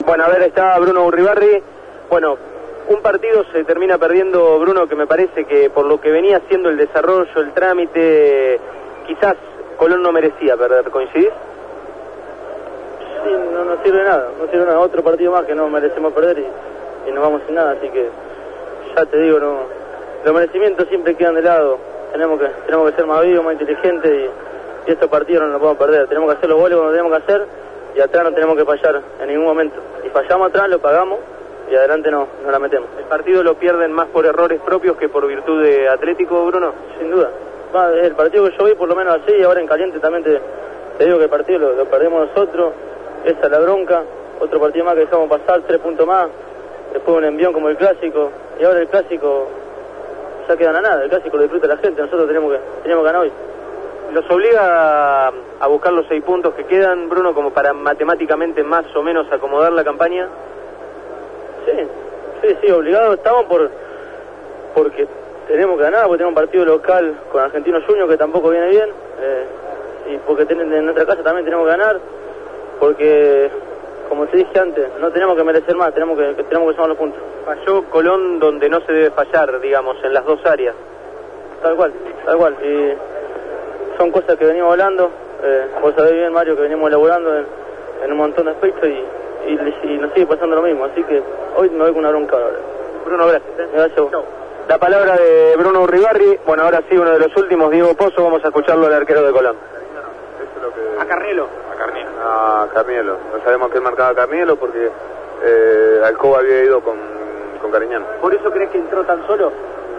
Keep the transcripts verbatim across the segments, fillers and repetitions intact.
Bueno, a ver, está Bruno Uribarri. Bueno, un partido se termina perdiendo, Bruno, que me parece que por lo que venía siendo el desarrollo, el trámite, quizás Colón no merecía perder, ¿coincidís? Sí, no nos sirve nada, no sirve nada, otro partido más que no merecemos perder y, y nos vamos sin nada, así que ya te digo, no, los merecimientos siempre quedan de lado, tenemos que tenemos que ser más vivos, más inteligentes y, y estos partidos no nos podemos perder, tenemos que hacer los goles cuando tenemos que hacer y atrás no tenemos que fallar en ningún momento, y fallamos atrás, lo pagamos y adelante no, no la metemos. ¿El partido lo pierden más por errores propios que por virtud de Atlético, Bruno? Sin duda, va, el partido que yo vi por lo menos así y ahora en caliente también te, te digo que el partido lo, lo perdemos nosotros. Esa es la bronca, otro partido más que dejamos pasar, tres puntos más, después un envión como el clásico, y ahora el clásico ya quedan a nada, el clásico lo disfruta la gente, nosotros tenemos que tenemos que ganar hoy. ¿Los obliga a, a buscar los seis puntos que quedan, Bruno, como para matemáticamente más o menos acomodar la campaña? Sí, sí, sí, obligados estamos por porque tenemos que ganar, porque tenemos un partido local con Argentinos Juniors que tampoco viene bien, eh, y porque ten, en nuestra casa también tenemos que ganar, porque, como te dije antes, no tenemos que merecer más, tenemos que, que tenemos que sumar los puntos. Falló Colón donde no se debe fallar, digamos, en las dos áreas. Tal cual, tal cual. Y son cosas que venimos hablando, eh, vos sabés bien, Mario, que venimos elaborando en, en un montón de aspectos y, y, y nos sigue pasando lo mismo, así que hoy me voy con una bronca ahora. Bruno, gracias. ¿eh? Gracias a vos. Chau. La palabra de Bruno Uribarri. Bueno, ahora sí, uno de los últimos, Diego Pozo, vamos a escucharlo al arquero de Colón. Eso es lo que... A Carnielo. A Carnielo. A Carnielo. No sabemos que él marcaba a Carnielo porque eh, Alcoba había ido con, con Cariñano. ¿Por eso crees que entró tan solo?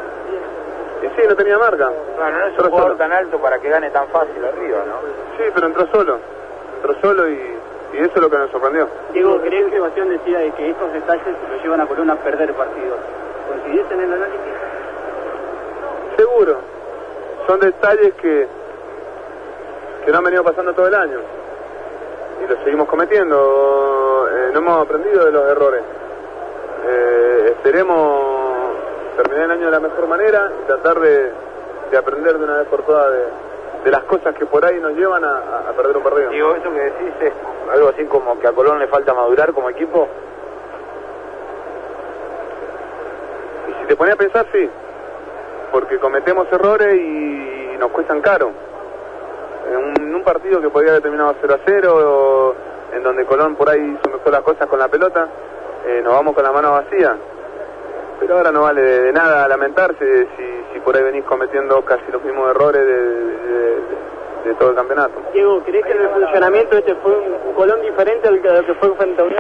Y sí, no tenía marca. Bueno, no es un jugador tan alto para que gane tan fácil arriba, ¿no? Sí, pero entró solo. Entró solo y, y eso es lo que nos sorprendió. Diego, ¿crees que Sebastián decía de que estos detalles lo llevan a Colón a perder partidos? ¿Coincidís en el análisis? Seguro. Son detalles que, que no han venido pasando todo el año. Y los seguimos cometiendo. Eh, no hemos aprendido de los errores. Eh, esperemos terminar el año de la mejor manera y tratar de, de aprender de una vez por todas de, de las cosas que por ahí nos llevan a, a perder un partido. Digo, eso que decís es algo así como que a Colón le falta madurar como equipo. Y si te pones a pensar, sí, porque cometemos errores y nos cuestan caro. En un, en un partido que podría haber terminado cero a cero, o en donde Colón por ahí hizo mejor las cosas con la pelota, eh, nos vamos con la mano vacía. Pero ahora no vale de, de nada lamentarse si, si por ahí venís cometiendo casi los mismos errores de, de, de, de todo el campeonato. Diego, ¿crees que en el funcionamiento este fue un Colón diferente al que, al que fue frente a Unión?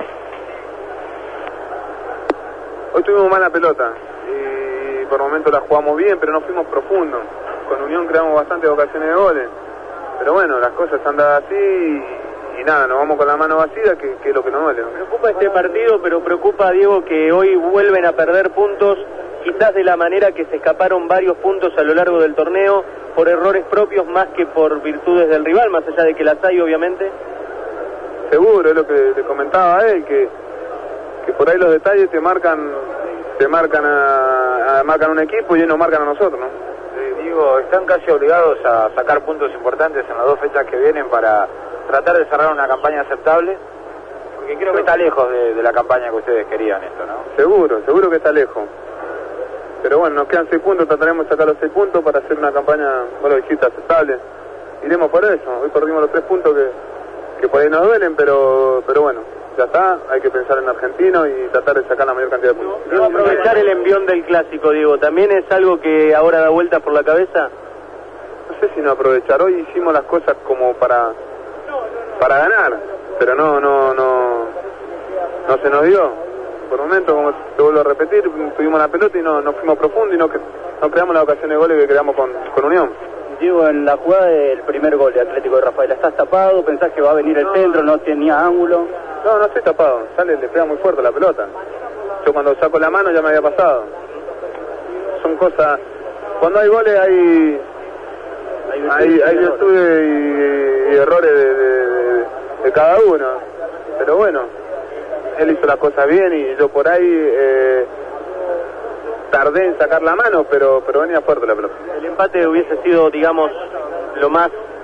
Hoy tuvimos mala pelota y por momentos la jugamos bien, pero no fuimos profundos. Con Unión creamos bastantes ocasiones de goles. Pero bueno, las cosas están dadas así y, y nada, nos vamos con la mano vacía, que, que es lo que nos duele, ¿no? Preocupa este partido, pero preocupa, Diego, que hoy vuelven a perder puntos, quizás de la manera que se escaparon varios puntos a lo largo del torneo, por errores propios más que por virtudes del rival, más allá de que las hay, obviamente. Seguro, es lo que te comentaba a él, que, que por ahí los detalles te marcan te marcan a, a marcan un equipo y ellos nos marcan a nosotros, ¿no? Sí, digo, están casi obligados a sacar puntos importantes en las dos fechas que vienen para tratar de cerrar una campaña aceptable, porque creo que está lejos de, de la campaña que ustedes querían esto, ¿no? Seguro, seguro que está lejos. Pero bueno, nos quedan seis puntos, trataremos de sacar los seis puntos para hacer una campaña, bueno, dijiste, aceptable. Iremos por eso, hoy perdimos los tres puntos que, que por ahí nos duelen, pero pero bueno, ya está, hay que pensar en argentino y tratar de sacar la mayor cantidad de puntos. Diego, aprovechar el envión del clásico, Diego, ¿también es algo que ahora da vueltas por la cabeza? No sé si no aprovechar, hoy hicimos las cosas como para para ganar, pero no, no, no, no se nos dio. Por momentos, como te vuelvo a repetir, tuvimos la pelota y no, no fuimos profundo y no, no creamos las ocasiones de goles que creamos con, con Unión. Diego, en la jugada del primer gol de Atlético de Rafaela, ¿estás tapado? ¿Pensás que va a venir el no, centro? ¿No tenía ángulo? No, no estoy tapado, sale, le pega muy fuerte la pelota. Yo cuando saco la mano ya me había pasado. Son cosas, cuando hay goles hay hay, hay virtudes y, y errores de, de, de, de cada uno, pero bueno, él hizo las cosas bien y yo por ahí eh, tardé en sacar la mano, pero pero venía fuerte la pelota. El empate hubiese sido, digamos, lo más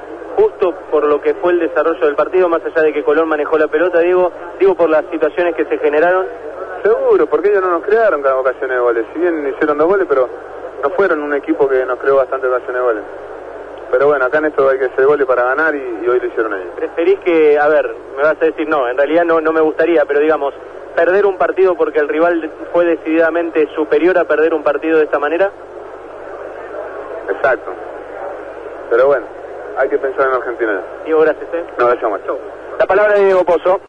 injusto por lo que fue el desarrollo del partido, más allá de que Colón manejó la pelota, digo, digo por las situaciones que se generaron. Seguro, porque ellos no nos crearon cada ocasión de goles. Si bien hicieron dos goles, pero no fueron un equipo que nos creó bastante ocasiones de goles. Pero bueno, acá en esto hay que hacer goles para ganar y, y hoy lo hicieron ellos. ¿Preferís que, a ver, me vas a decir no, en realidad no, no me gustaría, pero digamos, perder un partido porque el rival fue decididamente superior a perder un partido de esta manera? Exacto. Pero bueno, hay que pensar en Argentina. Diego, gracias. ¿eh? No, gracias, Macho. La palabra de Diego Pozo.